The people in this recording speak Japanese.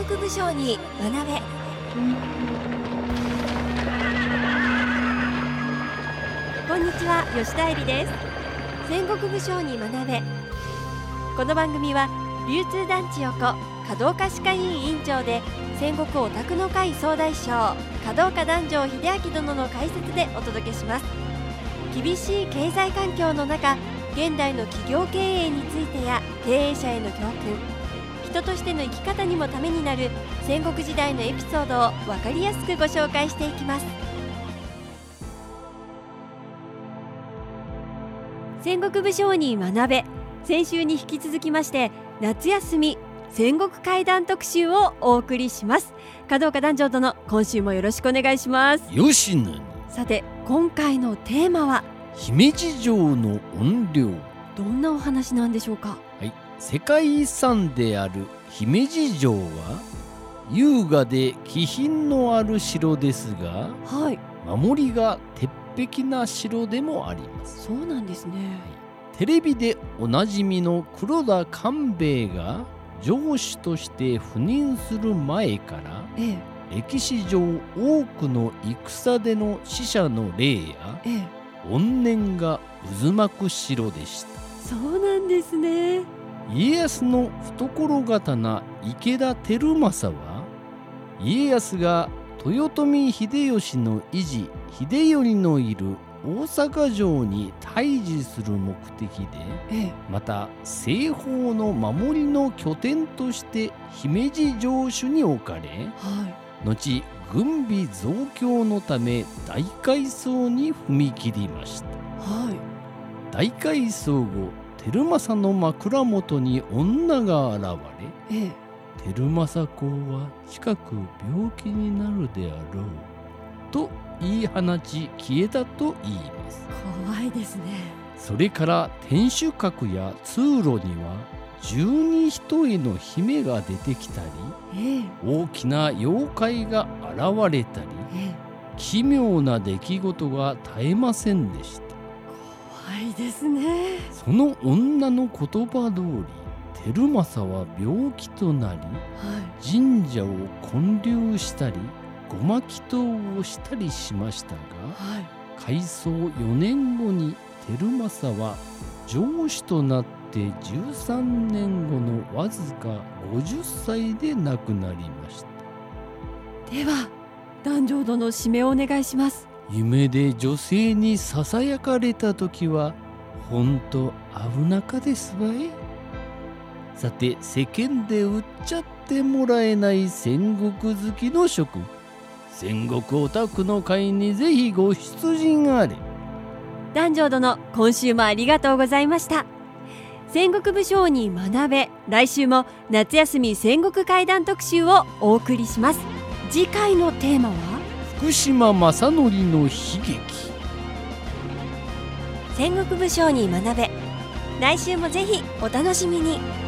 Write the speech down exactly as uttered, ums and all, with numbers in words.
国武将に学べ。こんにちは、吉田恵里です。戦国武将に学べ。この番組は流通団地横華道家歯科医院院長で戦国オタクの会総大将華道家壇上秀明殿の解説でお届けします。厳しい経済環境の中、現代の企業経営についてや経営者への教訓、人としての生き方にもためになる戦国時代のエピソードを分かりやすくご紹介していきます。戦国武将に学べ。先週に引き続きまして夏休み戦国怪談特集をお送りします。華道家壇上殿、今週もよろしくお願いします。 よしぬ。 さて、今回のテーマは姫路城の怨霊。 どんなお話なんでしょうか。 はい、世界遺産である姫路城は優雅で気品のある城ですが、 はい、 守りが鉄壁な城でもあります。 そうなんですね。はい、 テレビでおなじみの黒田官兵衛が城主として赴任する前から、 ええ、歴史上多くの戦での死者の霊や、 ええ、 怨念が渦巻く城でした。 そうなんですね。 家康の懐刀池田輝政は、家康が豊臣秀吉の維持秀頼のいる大阪城に対峙する目的で、 ええ、 また西方の守りの拠点として姫路城主に置かれ、 はい、 後軍備増強のため大改装に踏み切りました。 はい、 大改装後、輝政の枕元に女が現れ、 ええ、 輝政公は近く病気になるであろうと言い放ち消えたと言います。 怖いですね。 それから天守閣や通路には十二人の姫が出てきたり、 ええ、 大きな妖怪が現れたり、 ええ、 奇妙な出来事が絶えませんでした。 怖いですね。 その女の言葉通り、輝政は病気となり、 はい、 神社を建立したりごま祈祷をしたりしましたが、 はい、 改装よねんごに輝政は城主となってじゅうさんねんごのわずかごじゅっさいで亡くなりました。 では壇上殿、指名をお願いします。 夢で女性にささやかれた時はほんと危なかですわい。さて、世間で売っちゃってもらえない戦国好きの諸君、戦国オタクの会にぜひご出陣あれ。 壇上殿、今週もありがとうございました。戦国武将に学べ。来週も夏休み戦国怪談特集をお送りします。次回のテーマは福島正則の悲劇。 戦国武将に学べ。来週もぜひお楽しみに。